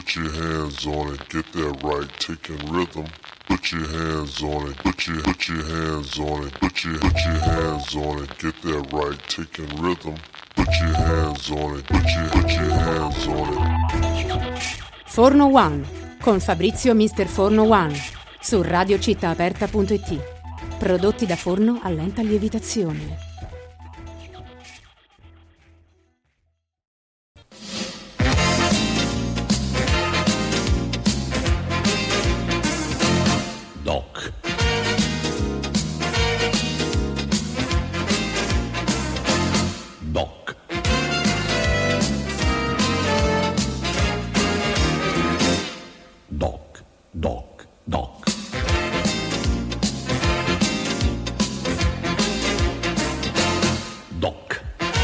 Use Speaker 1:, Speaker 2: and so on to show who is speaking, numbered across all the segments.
Speaker 1: Put your hands on it, get that right, taking rhythm. Put your hands on it, put your hands on it, put your hands on it, get that right, taking rhythm. Put your hands on it, put your hands on it.
Speaker 2: Forno One con Fabrizio Mister Forno One su radiocittaaperta.it. Prodotti da forno a lenta lievitazione.
Speaker 3: Doc. Doc. Doc. Doc. Doc. Doc.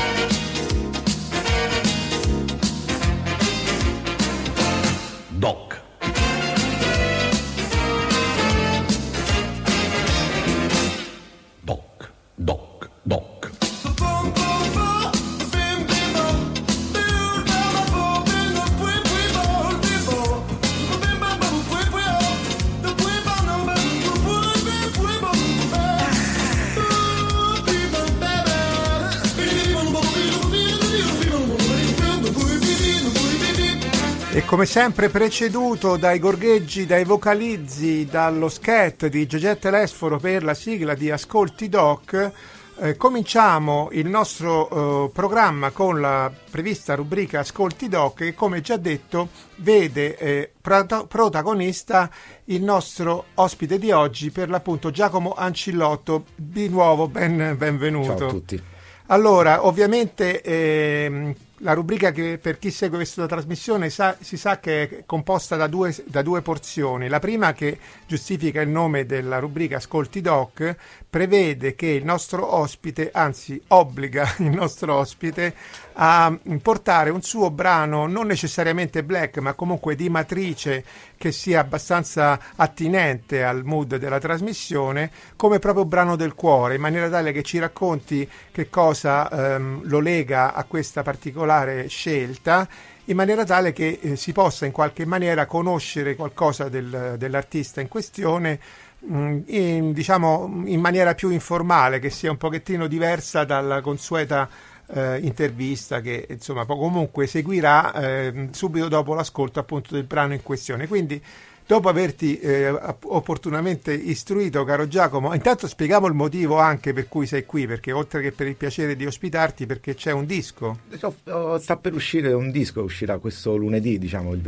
Speaker 3: Doc. Doc, doc, doc.
Speaker 4: E come sempre preceduto dai gorgheggi, dai vocalizzi, dallo scat di Giorgetta Lesforo per la sigla di Ascolti Doc, cominciamo il nostro programma con la prevista rubrica Ascolti Doc che, come già detto, vede protagonista il nostro ospite di oggi, per l'appunto Giacomo Ancillotto. Di nuovo benvenuto.
Speaker 5: Ciao a tutti.
Speaker 4: Allora, ovviamente la rubrica, che per chi segue questa trasmissione si sa che è composta da due porzioni. La prima, che giustifica il nome della rubrica Ascolti Doc, prevede che il nostro ospite, anzi obbliga il nostro ospite a portare un suo brano, non necessariamente black, ma comunque di matrice che sia abbastanza attinente al mood della trasmissione, come proprio brano del cuore, in maniera tale che ci racconti che cosa lo lega a questa particolare scelta, in maniera tale che si possa in qualche maniera conoscere qualcosa dell'artista in questione, in maniera più informale, che sia un pochettino diversa dalla consueta intervista che insomma comunque seguirà subito dopo l'ascolto appunto del brano in questione. Quindi, dopo averti opportunamente istruito, caro Giacomo, intanto spieghiamo il motivo anche per cui sei qui, perché oltre che per il piacere di ospitarti, perché c'è un disco.
Speaker 5: Sta per uscire un disco, uscirà questo lunedì, diciamo il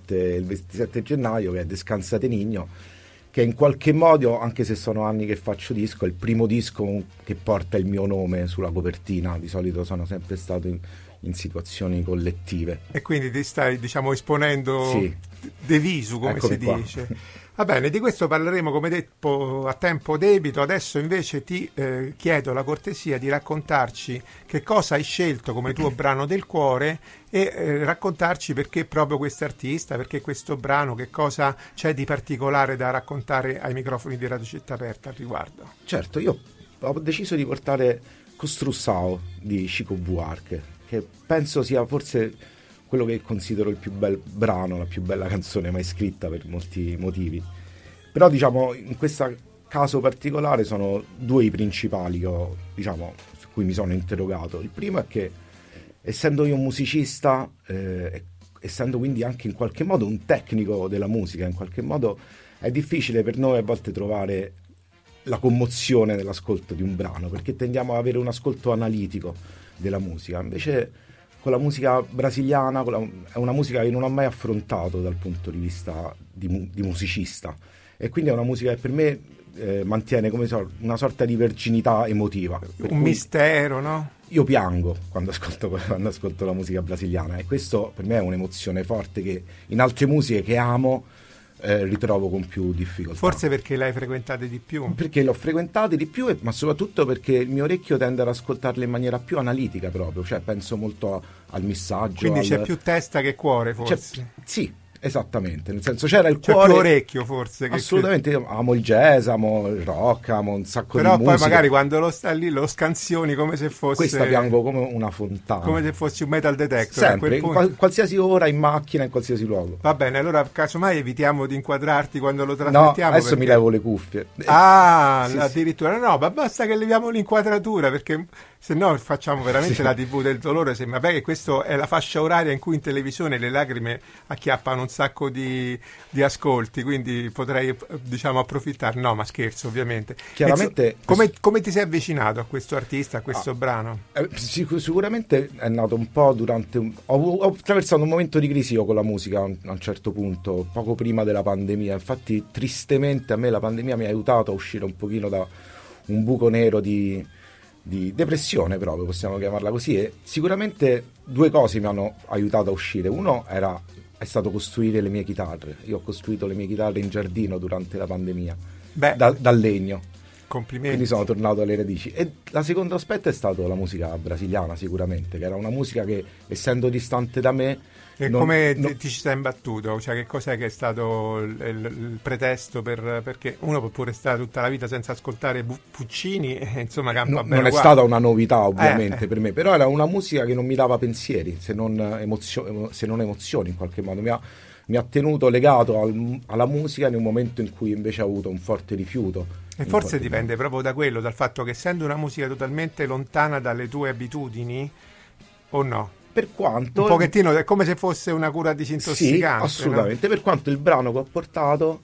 Speaker 5: 27 gennaio, che è Descansate Niño, che in qualche modo, anche se sono anni che faccio disco, è il primo disco che porta il mio nome sulla copertina. Di solito sono sempre stato in situazioni collettive.
Speaker 4: E quindi ti stai, diciamo, esponendo,
Speaker 5: sì,
Speaker 4: de visu, come
Speaker 5: eccomi
Speaker 4: si
Speaker 5: qua.
Speaker 4: dice. Va bene, di questo parleremo, come detto, a tempo debito. Adesso invece ti chiedo la cortesia di raccontarci che cosa hai scelto come tuo brano del cuore e raccontarci perché proprio quest'artista, perché questo brano, che cosa c'è di particolare da raccontare ai microfoni di Radio Città Aperta al riguardo.
Speaker 5: Certo, io ho deciso di portare Costrussao di Chico Buarque, che penso sia forse quello che considero il più bel brano, la più bella canzone mai scritta, per molti motivi. Però, diciamo, in questo caso particolare sono due i principali che ho, diciamo, su cui mi sono interrogato. Il primo è che, essendo io un musicista, essendo quindi anche in qualche modo un tecnico della musica, in qualche modo è difficile per noi a volte trovare la commozione nell'ascolto di un brano, perché tendiamo ad avere un ascolto analitico della musica. Invece con la musica brasiliana è una musica che non ho mai affrontato dal punto di vista di musicista, e quindi è una musica che per me mantiene, come una sorta di verginità emotiva.
Speaker 4: Un mistero, no?
Speaker 5: Io piango quando ascolto la musica brasiliana, e questo per me è un'emozione forte che in altre musiche che amo ritrovo con più difficoltà.
Speaker 4: Forse perché l'hai frequentate di più?
Speaker 5: Perché l'ho frequentate di più, ma soprattutto perché il mio orecchio tende ad ascoltarle in maniera più analitica proprio, cioè penso molto al messaggio.
Speaker 4: Quindi c'è più testa che cuore, forse?
Speaker 5: Sì, Esattamente, nel senso c'era il
Speaker 4: Cioè
Speaker 5: cuore.
Speaker 4: più orecchio forse.
Speaker 5: Assolutamente, io amo il jazz, amo il rock, amo un sacco
Speaker 4: Però
Speaker 5: di
Speaker 4: poi
Speaker 5: musica.
Speaker 4: magari quando lo sta lì lo scansioni come se fosse...
Speaker 5: Questa piango come una fontana.
Speaker 4: Come se fossi un metal detector. A
Speaker 5: Sempre,
Speaker 4: quel
Speaker 5: in
Speaker 4: punto.
Speaker 5: qualsiasi ora, in macchina, in qualsiasi luogo.
Speaker 4: Va bene, allora casomai evitiamo di inquadrarti quando lo
Speaker 5: No,
Speaker 4: trasmettiamo.
Speaker 5: adesso mi levo le cuffie.
Speaker 4: Ah,
Speaker 5: Sì, sì.
Speaker 4: addirittura no, ma basta che leviamo l'inquadratura perché se no facciamo veramente la TV del dolore. Sembra beh, che questa è la fascia oraria in cui in televisione le lacrime acchiappano un sacco di ascolti, quindi potrei diciamo approfittare. No, ma scherzo, ovviamente.
Speaker 5: Chiaramente-
Speaker 4: Come ti sei avvicinato a questo artista, a questo brano?
Speaker 5: Sicuramente è nato un po' durante ho attraversato un momento di crisi io con la musica a un certo punto, poco prima della pandemia. Infatti tristemente a me la pandemia mi ha aiutato a uscire un pochino da un buco nero di depressione, proprio possiamo chiamarla così, e sicuramente due cose mi hanno aiutato a uscire. Uno è stato costruire le mie chitarre. Io ho costruito le mie chitarre in giardino durante la pandemia,
Speaker 4: Beh,
Speaker 5: dal legno.
Speaker 4: complimenti.
Speaker 5: Quindi sono tornato alle radici. E la secondo aspetto è stato la musica brasiliana, sicuramente, che era una musica che, essendo distante da me,
Speaker 4: E come ti ci sei imbattuto? Cioè, che cos'è che è stato il pretesto perché uno può pure stare tutta la vita senza ascoltare Puccini e insomma campa bene
Speaker 5: non è
Speaker 4: uguale.
Speaker 5: stata una novità ovviamente per me, però era una musica che non mi dava pensieri, se non emozioni in qualche modo. Mi ha tenuto legato alla musica in un momento in cui invece ho avuto un forte rifiuto.
Speaker 4: E forse dipende proprio da quello, dal fatto che essendo una musica totalmente lontana dalle tue abitudini, o no?
Speaker 5: Per quanto
Speaker 4: Un pochettino è come se fosse una cura disintossicante.
Speaker 5: sì, assolutamente, per quanto il brano che ho portato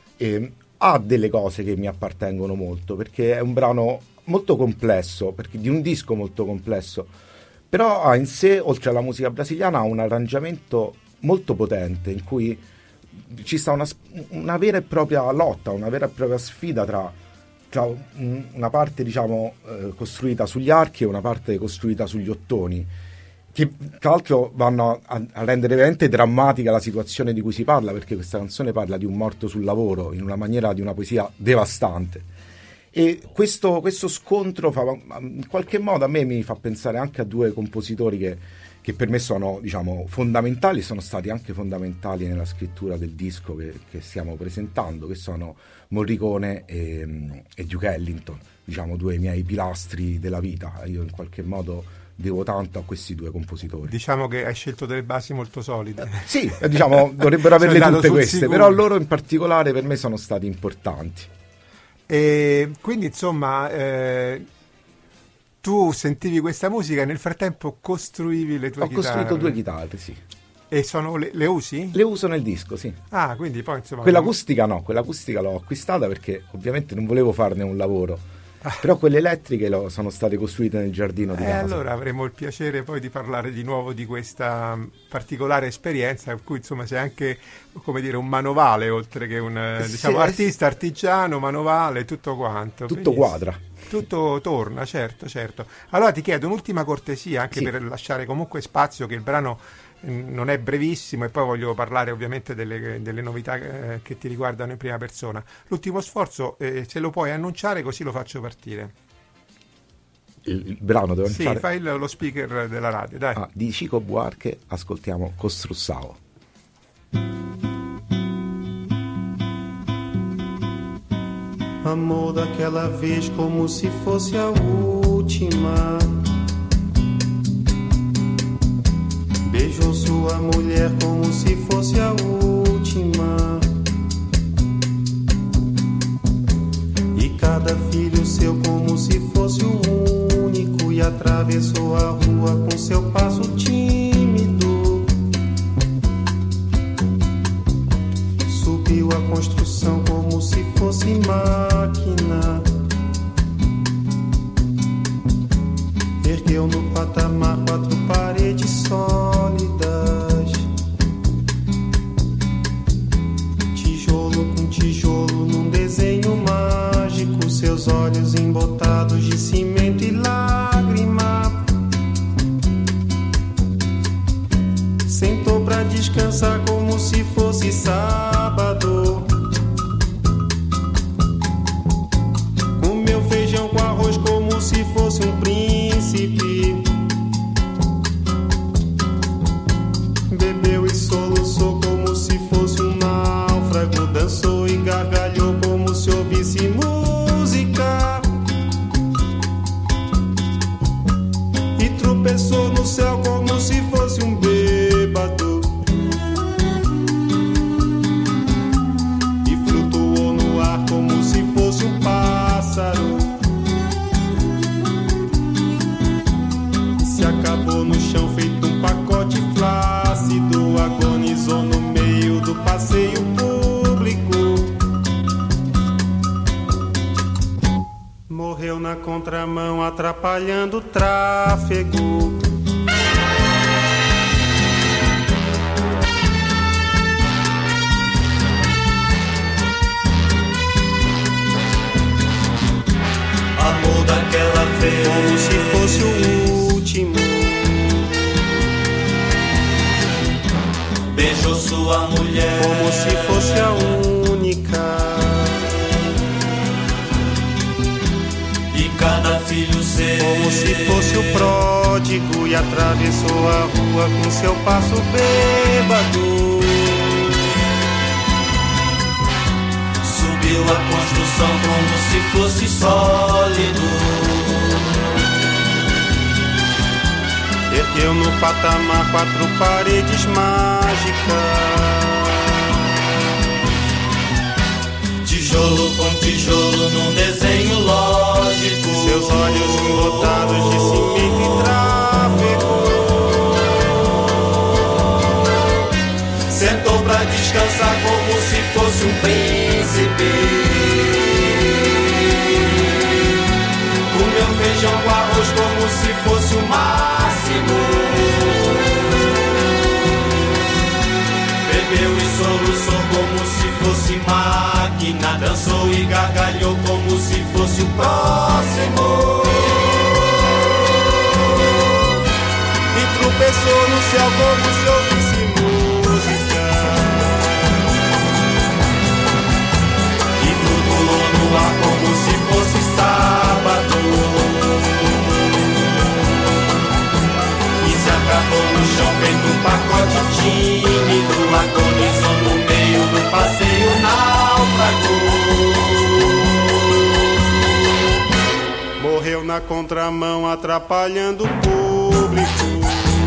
Speaker 5: ha delle cose che mi appartengono molto, perché è un brano molto complesso, perché di un disco molto complesso, però ha in sé, oltre alla musica brasiliana, ha un arrangiamento molto potente in cui ci sta una vera e propria lotta, una vera e propria sfida tra una parte diciamo costruita sugli archi e una parte costruita sugli ottoni, che tra l'altro vanno a rendere veramente drammatica la situazione di cui si parla, perché questa canzone parla di un morto sul lavoro in una maniera di una poesia devastante. E questo scontro in qualche modo a me mi fa pensare anche a due compositori che per me sono diciamo fondamentali, sono stati anche fondamentali nella scrittura del disco che stiamo presentando, che sono Morricone e Duke Ellington, diciamo due miei pilastri della vita. Io in qualche modo devo tanto a questi due compositori.
Speaker 4: Diciamo che hai scelto delle basi molto solide.
Speaker 5: Sì, diciamo dovrebbero averle
Speaker 4: Sei andato
Speaker 5: tutte
Speaker 4: sul
Speaker 5: queste,
Speaker 4: sicuro.
Speaker 5: però loro in particolare per me sono stati importanti.
Speaker 4: E quindi insomma tu sentivi questa musica e nel frattempo costruivi le tue
Speaker 5: Ho
Speaker 4: chitarre.
Speaker 5: costruito due chitarre, sì.
Speaker 4: E sono le usi?
Speaker 5: Le uso nel disco, sì.
Speaker 4: Ah, quindi poi insomma...
Speaker 5: Quella acustica no, quella acustica l'ho acquistata perché ovviamente non volevo farne un lavoro. Però quelle elettriche sono state costruite nel giardino di casa.
Speaker 4: Allora avremo il piacere poi di parlare di nuovo di questa particolare esperienza, per cui insomma sei anche, come dire, un manovale, oltre che un diciamo, artista, artigiano, manovale, tutto quanto.
Speaker 5: Tutto
Speaker 4: Benissimo.
Speaker 5: quadra.
Speaker 4: Tutto torna, certo. Allora ti chiedo un'ultima cortesia, anche
Speaker 5: Sì.
Speaker 4: per lasciare comunque spazio, che il brano non è brevissimo e poi voglio parlare ovviamente delle novità che ti riguardano in prima persona. L'ultimo sforzo, se lo puoi annunciare così lo faccio partire.
Speaker 5: Il brano devo
Speaker 4: Sì,
Speaker 5: annunciare?
Speaker 4: fai lo speaker della radio, dai.
Speaker 5: Di Chico Buarque ascoltiamo Construção.
Speaker 6: Amor daquela vez como se fosse a última. Beijou sua mulher como se fosse a última. E cada filho seu como se fosse o único. E atravessou a rua com seu passo tímido. Subiu a construção como se fosse máquina. Ergueu no patamar 4 paredes sólidas. Tijolo com tijolo num desenho mágico. Seus olhos embotados de cimento e lágrima. Sentou pra descansar como se fosse sábado. Comeu feijão com arroz como se fosse um príncipe. Bebeu e soluçou como se fosse passeio público. Morreu na contramão atrapalhando o tráfego.
Speaker 7: Amor daquela vez,
Speaker 6: como se fosse o último.
Speaker 7: Beijou sua mulher,
Speaker 6: como se fosse a única.
Speaker 7: E cada filho seu,
Speaker 6: como se fosse o pródigo. E atravessou a rua com seu passo bêbado.
Speaker 7: Subiu a construção como se fosse sólido.
Speaker 6: Ergueu no patamar 4 paredes mágicas.
Speaker 7: Tijolo com tijolo num desenho lógico.
Speaker 6: Seus olhos embotados de cimento e tráfego.
Speaker 7: Sentou pra descansar como se fosse um príncipe. Comeu feijão com arroz como se fosse o máximo. Bebeu e soluçou como se fosse máquina. Dançou e gargalhou como se fosse o próximo.
Speaker 6: E tropeçou no céu como se ouvisse música.
Speaker 7: E flutuou no ar como se fosse sábado. E se acabou no chão feito um pacote tímido. Agonizou no meio do passeio náufrago.
Speaker 6: Morreu na contramão atrapalhando o público.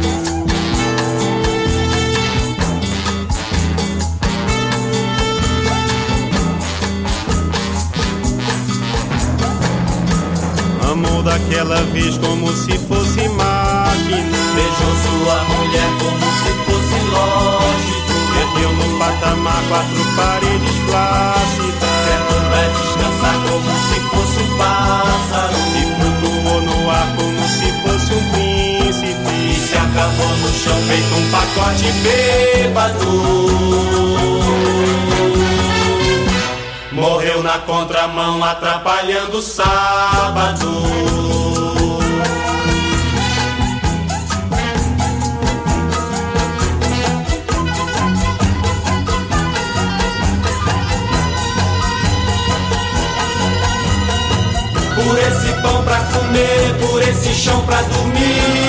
Speaker 6: Amou daquela vez como se fosse máquina.
Speaker 7: Beijou sua mulher como se fosse lógico.
Speaker 6: Ergueu no patamar 4 paredes flácidas.
Speaker 7: Sentou pra descansar como se fosse um pássaro.
Speaker 6: E flutuou no ar como se fosse um príncipe.
Speaker 7: E se acabou no chão feito um pacote bêbado. Morreu na contramão atrapalhando o sábado. Por esse pão pra comer, por esse chão pra dormir.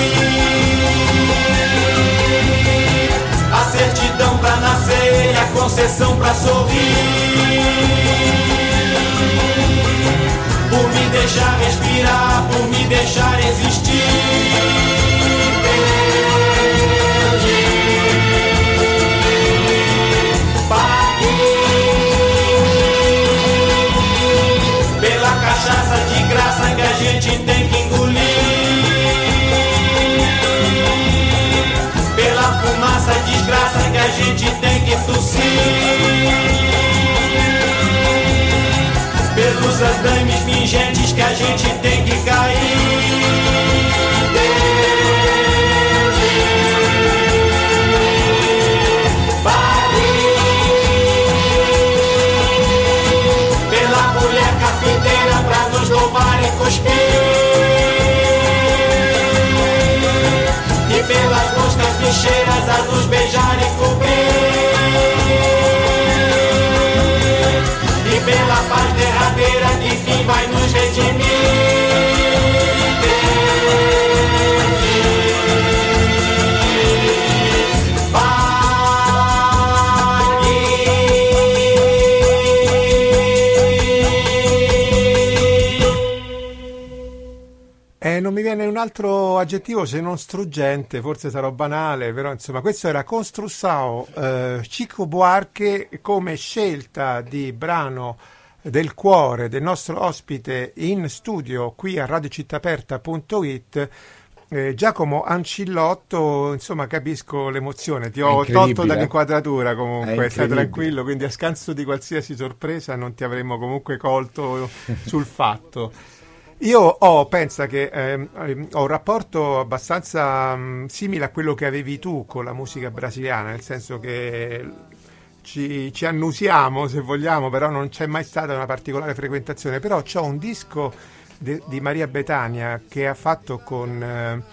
Speaker 7: A certidão pra nascer e a concessão pra sorrir. Por me deixar respirar, por me deixar existir. Pela cachaça de graça que a gente tem que engolir. Pela fumaça desgraça que a gente tem que tossir. Pelos andames pingentes que a gente tem que cair. Pela mulher carpinteira pra nos louvar e cuspir. E pelas moscas bicheiras a nos beijar e cobrir. E pela paz derradeira que fim vai nos redimir.
Speaker 4: Non mi viene un altro aggettivo se non struggente, forse sarò banale, però insomma questo era Construssao, Chico Buarque, come scelta di brano del cuore del nostro ospite in studio qui a radiocittaaperta.it, Giacomo Ancillotto, insomma capisco l'emozione, ti ho
Speaker 5: incredibile,
Speaker 4: tolto dall'inquadratura comunque, stai
Speaker 5: incredibile.
Speaker 4: tranquillo, quindi a scanso di qualsiasi sorpresa non ti avremmo comunque colto sul fatto. Io pensa che ho un rapporto abbastanza simile a quello che avevi tu con la musica brasiliana, nel senso che ci annusiamo se vogliamo, però non c'è mai stata una particolare frequentazione. Però c'ho un disco di Maria Bethania che ha fatto con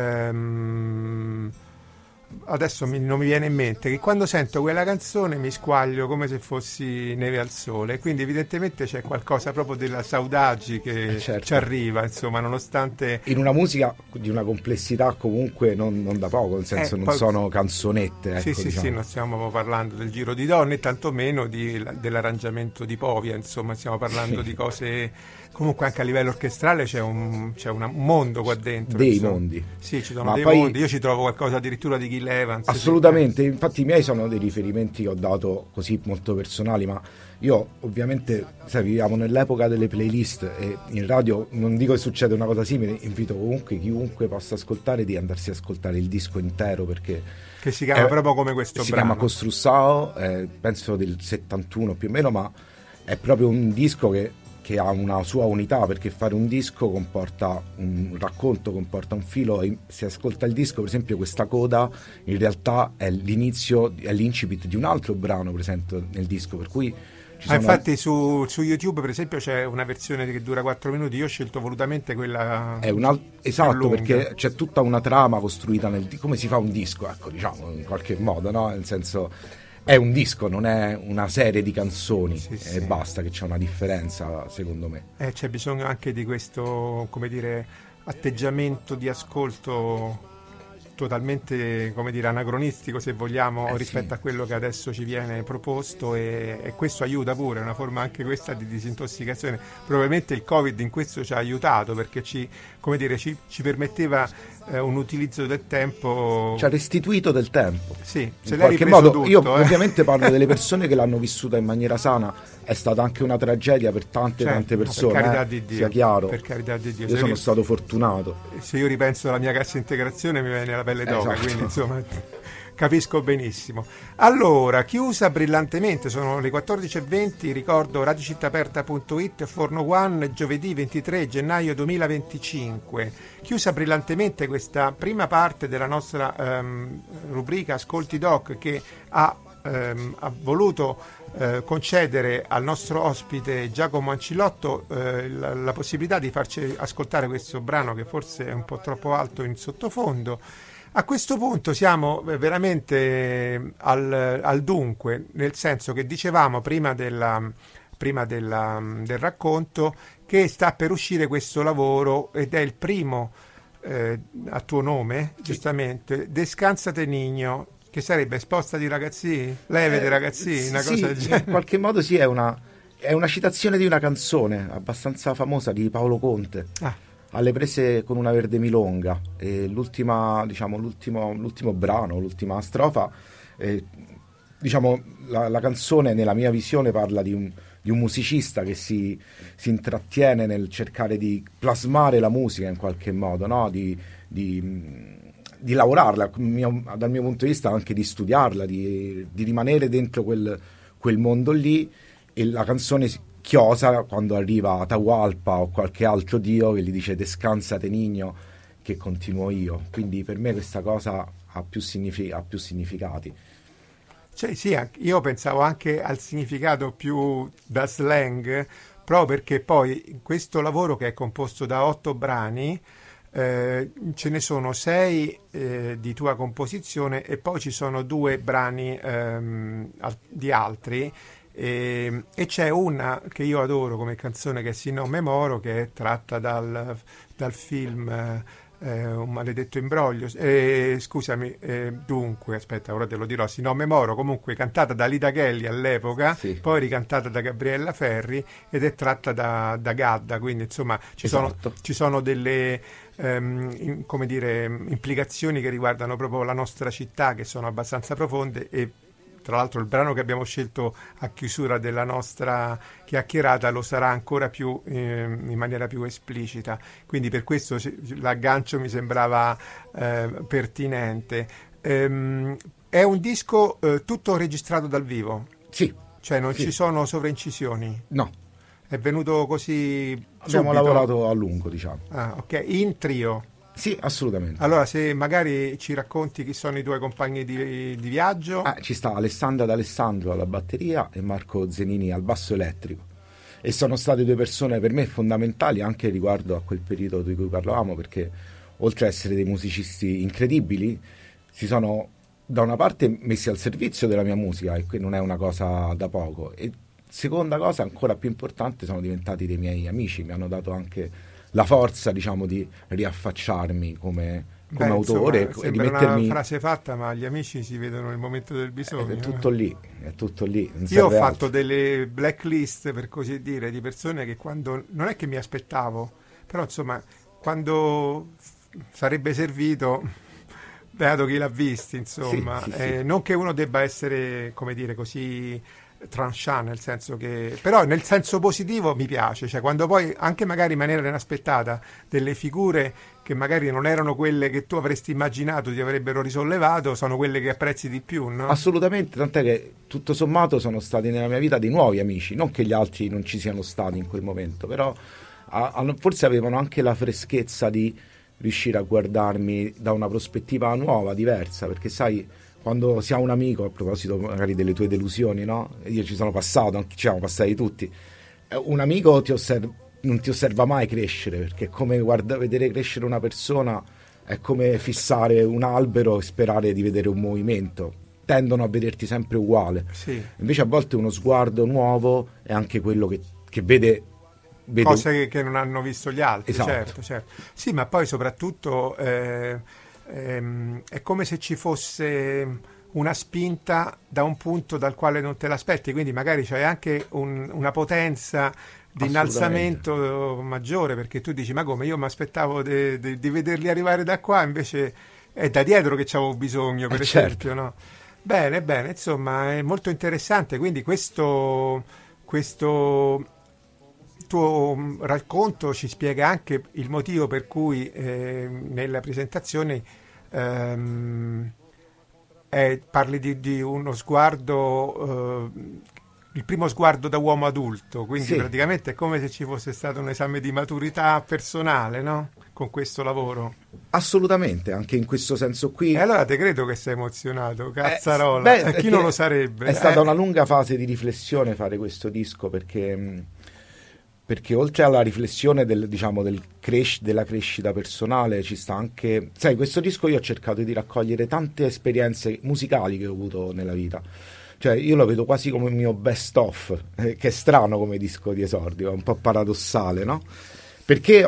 Speaker 4: adesso non mi viene in mente, che quando sento quella canzone mi squaglio come se fossi neve al sole, quindi evidentemente c'è qualcosa proprio della saudade che
Speaker 5: certo.
Speaker 4: ci arriva, insomma, nonostante
Speaker 5: In una musica di una complessità comunque non da poco, nel senso non
Speaker 4: poi-
Speaker 5: sono canzonette, ecco,
Speaker 4: sì,
Speaker 5: diciamo.
Speaker 4: non stiamo parlando del Giro di Donne, tantomeno dell'arrangiamento di Povia, insomma, stiamo parlando di cose, comunque anche a livello orchestrale c'è un mondo qua dentro.
Speaker 5: Dei
Speaker 4: insomma.
Speaker 5: mondi.
Speaker 4: Sì, ci sono
Speaker 5: Ma
Speaker 4: dei
Speaker 5: poi-
Speaker 4: mondi, io ci trovo qualcosa addirittura di Gil Evans.
Speaker 5: Assolutamente, infatti i miei sono dei riferimenti che ho dato così molto personali, ma io ovviamente, sai, viviamo nell'epoca delle playlist e in radio non dico che succede una cosa simile, invito comunque chiunque possa ascoltare di andarsi a ascoltare il disco intero, perché
Speaker 4: Che si chiama proprio come questo
Speaker 5: si
Speaker 4: brano.
Speaker 5: chiama Costrussao, penso del 71 più o meno, ma è proprio un disco che ha una sua unità, perché fare un disco comporta un racconto, comporta un filo, e se ascolta il disco, per esempio questa coda in realtà è l'inizio, è l'incipit di un altro brano presente nel disco, per cui ci sono...
Speaker 4: Infatti su YouTube per esempio c'è una versione che dura 4 minuti, io ho scelto volutamente quella
Speaker 5: è
Speaker 4: più
Speaker 5: esatto,
Speaker 4: lunga.
Speaker 5: perché c'è tutta una trama costruita come si fa un disco, ecco, diciamo in qualche modo, no? Nel senso, è un disco, non è una serie di canzoni,
Speaker 4: Sì,
Speaker 5: e
Speaker 4: sì.
Speaker 5: basta, che c'è una differenza secondo me.
Speaker 4: C'è bisogno anche di questo, come dire, atteggiamento di ascolto totalmente, come dire, anacronistico, se vogliamo, rispetto
Speaker 5: sì.
Speaker 4: a quello che adesso ci viene proposto, e questo aiuta pure, è una forma anche questa di disintossicazione. Probabilmente il Covid in questo ci ha aiutato, perché ci permetteva un utilizzo del tempo.
Speaker 5: Ci ha restituito del tempo.
Speaker 4: Sì, se
Speaker 5: In
Speaker 4: l'hai
Speaker 5: qualche
Speaker 4: ripreso
Speaker 5: modo,
Speaker 4: tutto,
Speaker 5: io ovviamente parlo delle persone che l'hanno vissuta in maniera sana, è stata anche una tragedia per tante
Speaker 4: Certo,
Speaker 5: persone,
Speaker 4: per carità di Dio,
Speaker 5: sia chiaro.
Speaker 4: per carità di Dio.
Speaker 5: Io sono stato fortunato.
Speaker 4: Se io ripenso alla mia cassa integrazione mi viene la pelle d'oca,
Speaker 5: Esatto.
Speaker 4: quindi insomma capisco benissimo. Allora, chiusa brillantemente, sono le 14:20, ricordo radiocittaaperta.it, Forno One, giovedì 23 gennaio 2025. Chiusa brillantemente questa prima parte della nostra rubrica Ascolti Doc, che ha voluto concedere al nostro ospite Giacomo Ancillotto la possibilità di farci ascoltare questo brano che forse è un po' troppo alto in sottofondo. A questo punto siamo veramente al dunque, nel senso che dicevamo prima del racconto che sta per uscire questo lavoro, ed è il primo a tuo nome, giustamente, Descansate Niño, che sarebbe sposta di ragazzi, leve dei ragazzi, una
Speaker 5: sì,
Speaker 4: cosa del genere.
Speaker 5: in qualche modo sì, è una citazione di una canzone abbastanza famosa di Paolo Conte. Alle prese con una verde milonga, e l'ultimo brano, l'ultima strofa, diciamo la canzone nella mia visione parla di un musicista che si intrattiene nel cercare di plasmare la musica in qualche modo, no? di lavorarla, dal mio punto di vista anche di studiarla, di rimanere dentro quel mondo lì, e la canzone chiosa quando arriva Atahualpa o qualche altro dio che gli dice descansate niño, che continuo io. Quindi per me questa cosa ha più significati.
Speaker 4: Cioè, sì, io pensavo anche al significato più da slang, proprio perché poi in questo lavoro, che è composto da 8 brani, ce ne sono 6 di tua composizione, e poi ci sono 2 brani di altri. E c'è una che io adoro come canzone, che è Si non me moro, che è tratta dal film Un maledetto imbroglio, dunque aspetta, ora te lo dirò. Si non me moro, comunque cantata da Lida Kelly all'epoca,
Speaker 5: sì.
Speaker 4: Poi ricantata da Gabriella Ferri, ed è tratta da Gadda, quindi insomma ci sono delle come dire, implicazioni che riguardano proprio la nostra città, che sono abbastanza profonde, e tra l'altro il brano che abbiamo scelto a chiusura della nostra chiacchierata lo sarà ancora più in maniera più esplicita, quindi per questo l'aggancio mi sembrava pertinente. È un disco tutto registrato dal vivo?
Speaker 5: Sì.
Speaker 4: Cioè non
Speaker 5: sì.
Speaker 4: ci sono sovraincisioni?
Speaker 5: No.
Speaker 4: È venuto così
Speaker 5: Abbiamo
Speaker 4: subito?
Speaker 5: lavorato a lungo, diciamo.
Speaker 4: Ah, ok. In trio?
Speaker 5: Sì, assolutamente.
Speaker 4: Allora, se magari ci racconti chi sono i tuoi compagni di viaggio.
Speaker 5: Ci sta Alessandra D'Alessandro alla batteria e Marco Zenini al basso elettrico. E sono state due persone per me fondamentali anche riguardo a quel periodo di cui parlavamo, perché oltre ad essere dei musicisti incredibili, si sono da una parte messi al servizio della mia musica, e qui non è una cosa da poco, e seconda cosa ancora più importante, sono diventati dei miei amici, mi hanno dato anche la forza, diciamo, di riaffacciarmi come autore.
Speaker 4: Insomma,
Speaker 5: e di
Speaker 4: sembra
Speaker 5: mettermi...
Speaker 4: una frase fatta, ma gli amici si vedono nel momento del bisogno.
Speaker 5: È tutto lì, è tutto lì.
Speaker 4: Io ho fatto delle blacklist, per così dire, di persone che quando, non è che mi aspettavo, però insomma, quando sarebbe servito... Beato chi l'ha visto, insomma.
Speaker 5: Sì.
Speaker 4: Non che uno debba essere, come dire, così tranchant, nel senso che... Però nel senso positivo mi piace, cioè quando poi, anche magari in maniera inaspettata, delle figure che magari non erano quelle che tu avresti immaginato ti avrebbero risollevato, sono quelle che apprezzi di più, no?
Speaker 5: Assolutamente, tant'è che tutto sommato sono stati nella mia vita dei nuovi amici, non che gli altri non ci siano stati in quel momento, però forse avevano anche la freschezza di riuscire a guardarmi da una prospettiva nuova, diversa, perché sai, quando si ha un amico, a proposito magari delle tue delusioni, no? Io ci sono passato, ci siamo passati tutti, un amico non ti osserva mai crescere, perché è come vedere crescere una persona, è come fissare un albero e sperare di vedere un movimento, tendono a vederti sempre uguale.
Speaker 4: Sì.
Speaker 5: Invece a volte uno sguardo nuovo è anche quello che vede
Speaker 4: cose che non hanno visto gli altri.
Speaker 5: Esatto.
Speaker 4: Certo. Sì, ma poi soprattutto è come se ci fosse una spinta da un punto dal quale non te l'aspetti, quindi magari c'hai anche una potenza di innalzamento maggiore, perché tu dici, ma come, io mi aspettavo di vederli arrivare da qua, invece è da dietro che c'avevo bisogno, per esempio,
Speaker 5: certo.
Speaker 4: No? Bene, insomma, è molto interessante, quindi questo tuo racconto ci spiega anche il motivo per cui nella presentazione parli di uno sguardo, il primo sguardo da uomo adulto, quindi
Speaker 5: sì.
Speaker 4: Praticamente è come se ci fosse stato un esame di maturità personale, no? Con questo lavoro.
Speaker 5: Assolutamente, anche in questo senso qui.
Speaker 4: E allora te credo che sei emozionato, cazzarola. Chi non lo sarebbe?
Speaker 5: È stata una lunga fase di riflessione fare questo disco, perché oltre alla riflessione della crescita personale ci sta anche, sai, questo disco io ho cercato di raccogliere tante esperienze musicali che ho avuto nella vita, cioè io lo vedo quasi come il mio best of, che è strano come disco di esordio, è un po' paradossale, no? Perché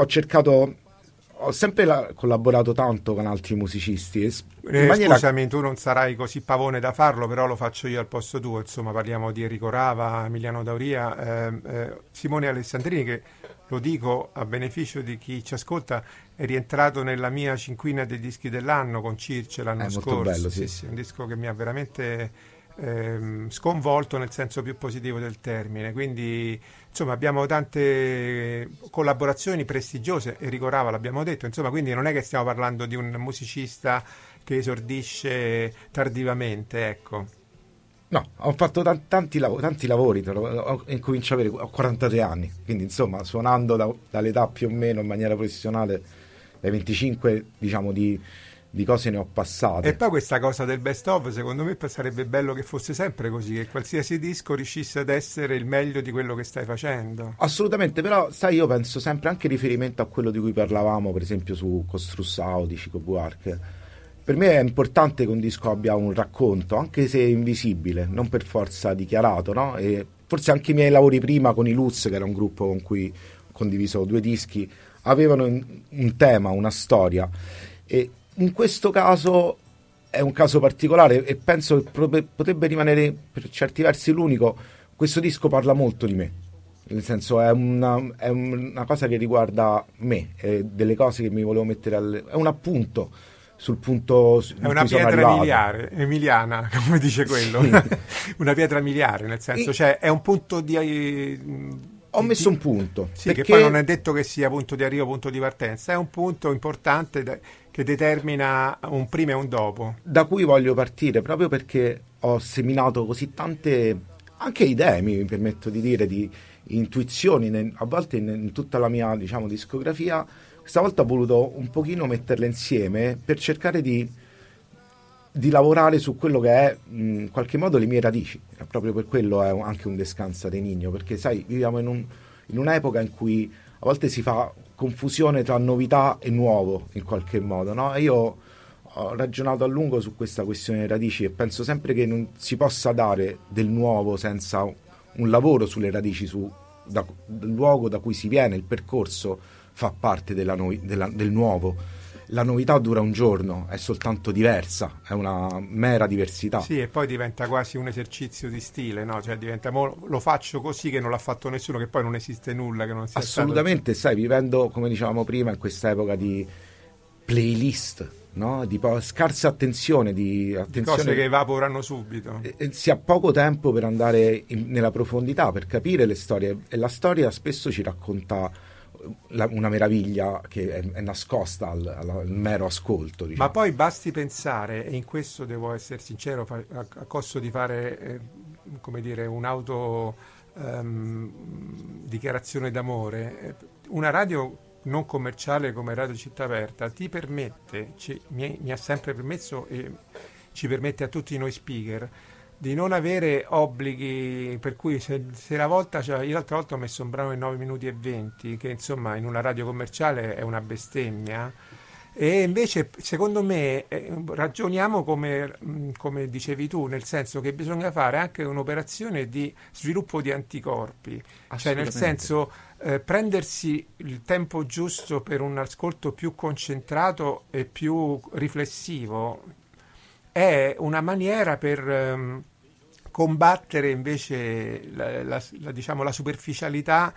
Speaker 5: ho sempre collaborato tanto con altri musicisti.
Speaker 4: Scusami, tu non sarai così pavone da farlo, però lo faccio io al posto tuo. Insomma, parliamo di Enrico Rava, Emiliano Dauria, Simone Alessandrini, che lo dico a beneficio di chi ci ascolta, è rientrato nella mia cinquina dei dischi dell'anno con Circe l'anno scorso.
Speaker 5: Molto bello, sì.
Speaker 4: Sì, un disco che mi ha veramente sconvolto nel senso più positivo del termine, quindi insomma abbiamo tante collaborazioni prestigiose, Enrico Rava l'abbiamo detto, insomma, quindi non è che stiamo parlando di un musicista che esordisce tardivamente, ecco.
Speaker 5: No, ho fatto tanti lavori, incomincio a avere, ho 43 anni, quindi insomma suonando dall'età più o meno in maniera professionale dai 25, diciamo, di cose ne ho passate.
Speaker 4: E poi questa cosa del best of, secondo me sarebbe bello che fosse sempre così, che qualsiasi disco riuscisse ad essere il meglio di quello che stai facendo.
Speaker 5: Assolutamente, però sai, io penso sempre anche in riferimento a quello di cui parlavamo, per esempio su Costrussao di Chico Buarque. Per me è importante che un disco abbia un racconto, anche se invisibile, non per forza dichiarato, no? E forse anche i miei lavori prima con i Luz, che era un gruppo con cui ho condiviso 2 dischi, avevano un tema, una storia, e in questo caso è un caso particolare e penso che potrebbe rimanere per certi versi l'unico. Questo disco parla molto di me, nel senso è una cosa che riguarda me, delle cose che mi volevo mettere è un appunto sul punto
Speaker 4: è una pietra emiliana, come dice quello.
Speaker 5: Sì.
Speaker 4: Una pietra miliare, nel senso, cioè è un punto di...
Speaker 5: Ho messo un punto.
Speaker 4: Sì,
Speaker 5: perché...
Speaker 4: che poi non è detto che sia punto di arrivo, punto di partenza, è un punto importante che determina un prima e un dopo.
Speaker 5: Da cui voglio partire, proprio perché ho seminato così tante, anche idee, mi permetto di dire, di intuizioni, a volte in tutta la mia, diciamo, discografia. Questa volta ho voluto un pochino metterle insieme per cercare di lavorare su quello che è in qualche modo le mie radici. Proprio per quello è anche un Descansa de Niño, perché sai, viviamo in un'epoca in cui a volte si fa confusione tra novità e nuovo in qualche modo, no? E io ho ragionato a lungo su questa questione delle radici e penso sempre che non si possa dare del nuovo senza un lavoro sulle radici, del luogo da cui si viene, il percorso fa parte del nuovo. La novità dura un giorno, è soltanto diversa, è una mera diversità.
Speaker 4: Sì, e poi diventa quasi un esercizio di stile, no? Cioè diventa, lo faccio così che non l'ha fatto nessuno, che poi non esiste nulla che non sia
Speaker 5: assolutamente, stai vivendo, come dicevamo prima, in questa epoca di playlist, no? Di scarsa attenzione, di
Speaker 4: cose che evaporano subito.
Speaker 5: Si ha poco tempo per andare nella profondità, per capire le storie, e la storia spesso ci racconta una meraviglia che è nascosta al mero ascolto, diciamo.
Speaker 4: Ma poi basti pensare, e in questo devo essere sincero, a costo di fare come dire un'auto dichiarazione d'amore, una radio non commerciale come Radio Città Aperta ti permette, mi ha sempre permesso e ci permette a tutti noi speaker di non avere obblighi, per cui se la volta, cioè, io l'altra volta ho messo un brano in 9 minuti e 20, che insomma in una radio commerciale è una bestemmia, e invece secondo me ragioniamo come dicevi tu, nel senso che bisogna fare anche un'operazione di sviluppo di anticorpi, cioè nel senso prendersi il tempo giusto per un ascolto più concentrato e più riflessivo è una maniera per combattere invece la superficialità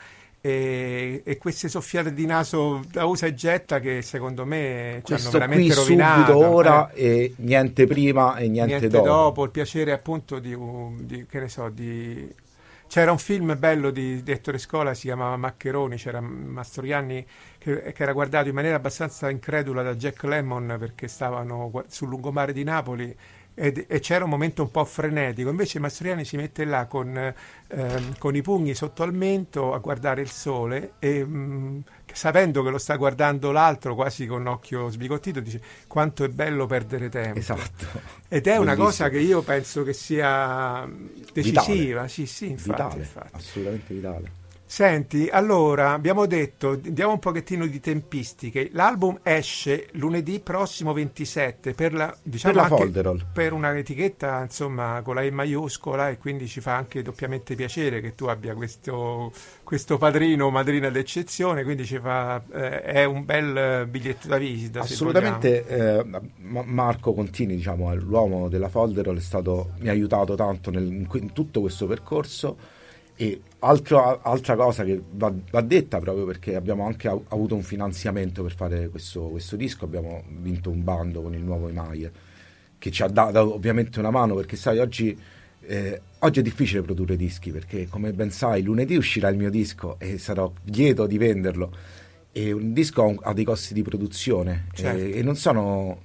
Speaker 4: e queste soffiate di naso da usa e getta che secondo me ci hanno veramente rovinato.
Speaker 5: Subito, ora e niente prima e niente dopo.
Speaker 4: Il piacere appunto che ne so, c'era un film bello di Ettore Scola, si chiamava Maccheroni, c'era Mastroianni che era guardato in maniera abbastanza incredula da Jack Lemmon perché stavano sul lungomare di Napoli e c'era un momento un po' frenetico, invece Mastroianni si mette là con i pugni sotto al mento a guardare il sole e sapendo che lo sta guardando l'altro quasi con occhio sbigottito dice quanto è bello perdere tempo.
Speaker 5: Esatto.
Speaker 4: Ed è una cosa che io penso che sia decisiva.
Speaker 5: Vitale.
Speaker 4: Sì, infatti.
Speaker 5: Assolutamente vitale.
Speaker 4: Senti, allora, abbiamo detto, diamo un pochettino di tempistiche. L'album esce lunedì prossimo 27 per la
Speaker 5: anche Folderol.
Speaker 4: Per un'etichetta, insomma, con la E maiuscola, e quindi ci fa anche doppiamente piacere che tu abbia questo padrino o madrina d'eccezione, quindi ci fa è un bel biglietto da visita.
Speaker 5: Assolutamente. Marco Contini, diciamo, è l'uomo della Folderol, mi ha aiutato tanto in tutto questo percorso. E altra cosa che va detta, proprio perché abbiamo anche avuto un finanziamento per fare questo disco, abbiamo vinto un bando con il Nuovo Emaille che ci ha dato ovviamente una mano, perché sai, oggi è difficile produrre dischi, perché come ben sai lunedì uscirà il mio disco e sarò lieto di venderlo, e un disco ha dei costi di produzione, certo. E non sono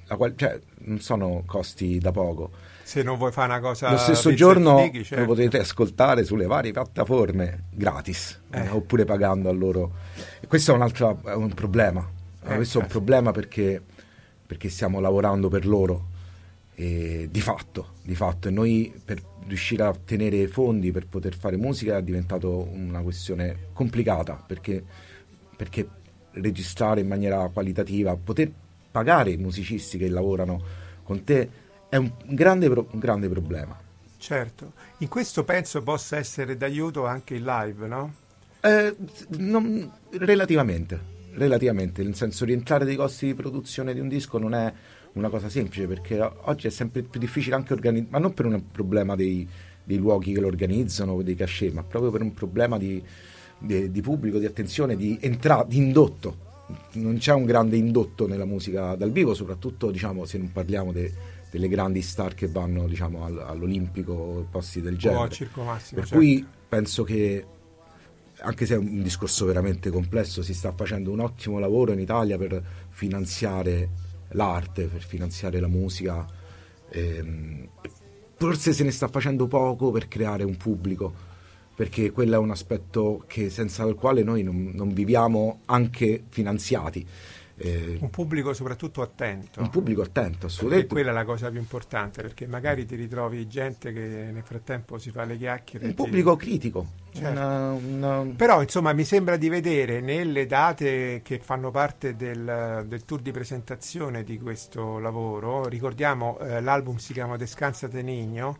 Speaker 5: costi da poco.
Speaker 4: Se non vuoi fare una cosa
Speaker 5: lo stesso giorno
Speaker 4: certo.
Speaker 5: Lo potete ascoltare sulle varie piattaforme gratis, oppure pagando a loro. E questo è un problema. Questo è un problema perché stiamo lavorando per loro, e di fatto e noi per riuscire a ottenere fondi per poter fare musica è diventato una questione complicata, perché registrare in maniera qualitativa, poter pagare i musicisti che lavorano con te è un grande problema.
Speaker 4: Certo, in questo penso possa essere d'aiuto anche il live, no?
Speaker 5: Relativamente, nel senso, rientrare dei costi di produzione di un disco non è una cosa semplice, perché oggi è sempre più difficile anche organizzare, ma non per un problema dei luoghi che lo organizzano, dei cachet, ma proprio per un problema di pubblico, di attenzione, di indotto non c'è un grande indotto nella musica dal vivo, soprattutto diciamo se non parliamo delle grandi star che vanno diciamo all'Olimpico, posti del genere.
Speaker 4: al Circo Massimo,
Speaker 5: per
Speaker 4: certo.
Speaker 5: cui penso che, anche se è un discorso veramente complesso, si sta facendo un ottimo lavoro in Italia per finanziare l'arte, per finanziare la musica. Forse se ne sta facendo poco per creare un pubblico, perché quello è un aspetto senza il quale noi non viviamo, anche finanziati.
Speaker 4: Un pubblico soprattutto attento.
Speaker 5: Un pubblico attento,
Speaker 4: E
Speaker 5: assolutamente.
Speaker 4: quella è la cosa più importante, perché magari ti ritrovi gente che nel frattempo si fa le chiacchiere.
Speaker 5: Un pubblico critico.
Speaker 4: Certo. Però insomma mi sembra di vedere nelle date che fanno parte del tour di presentazione di questo lavoro, ricordiamo l'album si chiama Descansate Niño,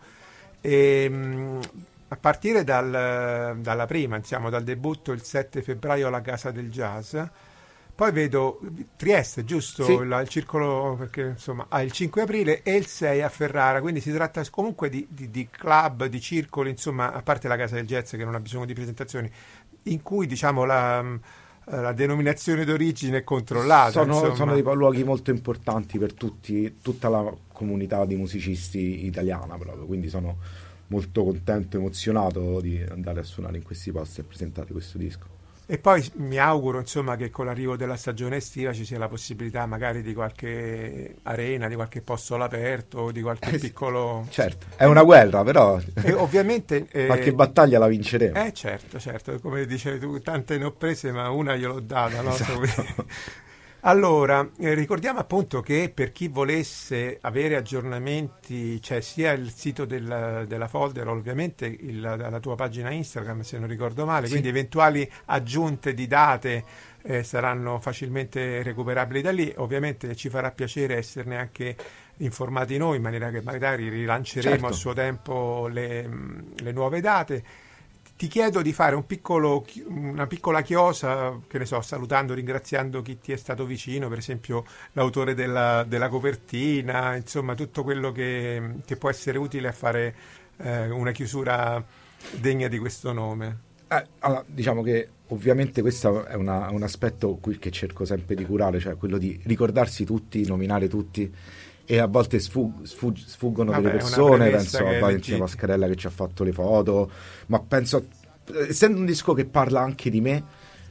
Speaker 4: e a partire dalla prima, diciamo, dal debutto il 7 febbraio alla Casa del Jazz. Poi vedo Trieste, giusto?
Speaker 5: Sì.
Speaker 4: Il circolo, perché insomma ha il 5 aprile e il 6 a Ferrara, quindi si tratta comunque di club, di circoli, insomma, a parte la Casa del Jazz che non ha bisogno di presentazioni, in cui diciamo la denominazione d'origine è controllata.
Speaker 5: Sono dei luoghi molto importanti per tutta la comunità di musicisti italiana proprio, quindi sono molto contento, emozionato di andare a suonare in questi posti e presentare questo disco.
Speaker 4: E poi mi auguro insomma che con l'arrivo della stagione estiva ci sia la possibilità magari di qualche arena, di qualche posto all'aperto, di qualche piccolo...
Speaker 5: Certo, è una guerra, però
Speaker 4: E ovviamente...
Speaker 5: qualche battaglia la vinceremo.
Speaker 4: Certo, come dicevi tu, tante ne ho prese ma una gliel'ho data, no?
Speaker 5: Esatto.
Speaker 4: Allora, ricordiamo appunto che per chi volesse avere aggiornamenti, c'è sia il sito della Folder, ovviamente la tua pagina Instagram, se non ricordo male,
Speaker 5: Sì.
Speaker 4: quindi eventuali aggiunte di date saranno facilmente recuperabili da lì. Ovviamente ci farà piacere esserne anche informati noi, in maniera che magari rilanceremo
Speaker 5: Certo.
Speaker 4: a suo tempo le nuove date. Ti chiedo di fare una piccola chiosa, che ne so, salutando, ringraziando chi ti è stato vicino, per esempio l'autore della copertina, insomma tutto quello che può essere utile a fare una chiusura degna di questo nome.
Speaker 5: Allora, diciamo che ovviamente questo è un aspetto che cerco sempre di curare, cioè quello di ricordarsi tutti, nominare tutti, e a volte sfuggono delle persone, penso a Valentina Pascarella che ci ha fatto le foto, ma penso, essendo un disco che parla anche di me,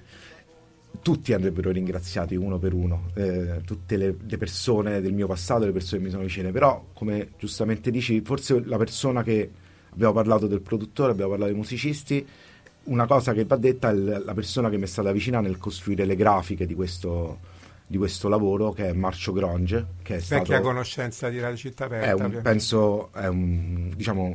Speaker 5: tutti andrebbero ringraziati uno per uno, tutte le persone del mio passato, le persone che mi sono vicine, però come giustamente dici, forse la persona che abbiamo parlato del produttore, abbiamo parlato dei musicisti, una cosa che va detta è la persona che mi è stata vicina nel costruire le grafiche di questo lavoro, che è Marcio Gronge, che è
Speaker 4: Vecchia
Speaker 5: stato
Speaker 4: conoscenza di Radio Città Aperta.
Speaker 5: penso è un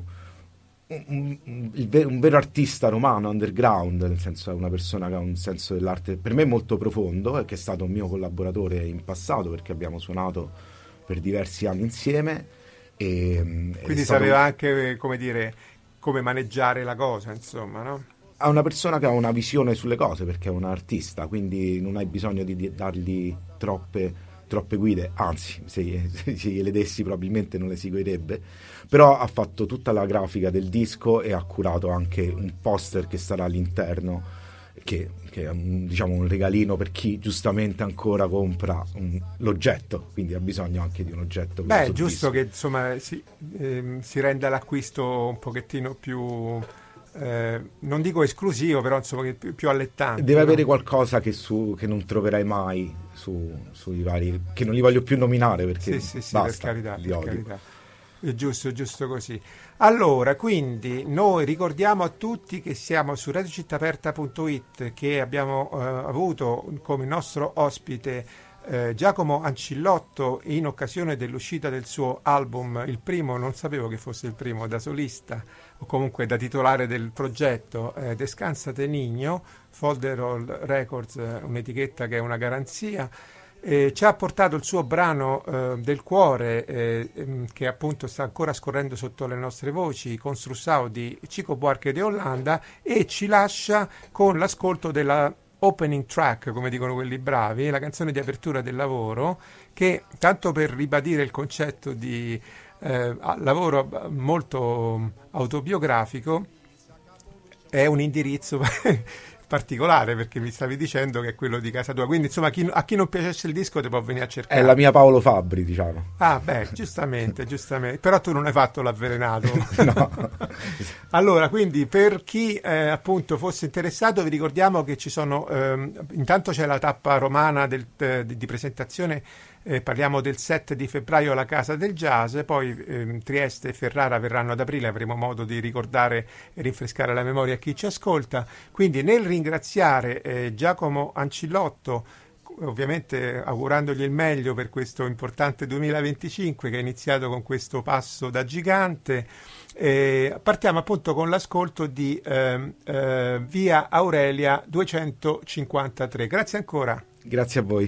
Speaker 5: vero artista romano underground, nel senso è una persona che ha un senso dell'arte per me molto profondo e che è stato un mio collaboratore in passato, perché abbiamo suonato per diversi anni insieme
Speaker 4: Quindi sapeva anche, come dire, come maneggiare la cosa, insomma, no?
Speaker 5: È una persona che ha una visione sulle cose, perché è un artista, quindi non hai bisogno di dargli troppe guide, anzi se gliele dessi probabilmente non le seguirebbe, però ha fatto tutta la grafica del disco e ha curato anche un poster che sarà all'interno, che è un regalino per chi giustamente ancora compra l'oggetto, quindi ha bisogno anche di un oggetto.
Speaker 4: Beh, è giusto che insomma si renda l'acquisto un pochettino più... non dico esclusivo, però insomma che più allettante.
Speaker 5: Deve avere qualcosa che non troverai mai sui vari, che non li voglio più nominare perché
Speaker 4: sì,
Speaker 5: basta,
Speaker 4: per carità,
Speaker 5: li odio.
Speaker 4: carità. È giusto così. Allora, quindi noi ricordiamo a tutti che siamo su radiocittaaperta.it, che abbiamo avuto come nostro ospite Giacomo Ancillotto in occasione dell'uscita del suo album, il primo, non sapevo che fosse il primo da solista o comunque da titolare del progetto, Descansate Niño, Folderol Records, un'etichetta che è una garanzia. Ci ha portato il suo brano del cuore, che appunto sta ancora scorrendo sotto le nostre voci, Construssao di Chico Buarque de Holanda, e ci lascia con l'ascolto della opening track, come dicono quelli bravi, la canzone di apertura del lavoro, che, tanto per ribadire il concetto di lavoro molto autobiografico, è un indirizzo particolare, perché mi stavi dicendo che è quello di casa tua, quindi insomma a chi non piacesse il disco ti può venire a cercare.
Speaker 5: È la mia Paolo Fabbri, diciamo.
Speaker 4: Ah beh, giustamente, però tu non hai fatto l'avvelenato.
Speaker 5: No.
Speaker 4: Allora, quindi per chi appunto fosse interessato, vi ricordiamo che ci sono, intanto c'è la tappa romana di presentazione, parliamo del 7 di febbraio alla Casa del Jazz, poi Trieste e Ferrara verranno ad aprile, avremo modo di ricordare e rinfrescare la memoria a chi ci ascolta. Quindi nel ringraziare Giacomo Ancillotto, ovviamente augurandogli il meglio per questo importante 2025 che è iniziato con questo passo da gigante, partiamo appunto con l'ascolto di Via Aurelia 253. Grazie ancora.
Speaker 5: Grazie a voi.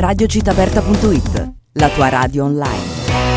Speaker 8: radiocitaperta.it, la tua radio online.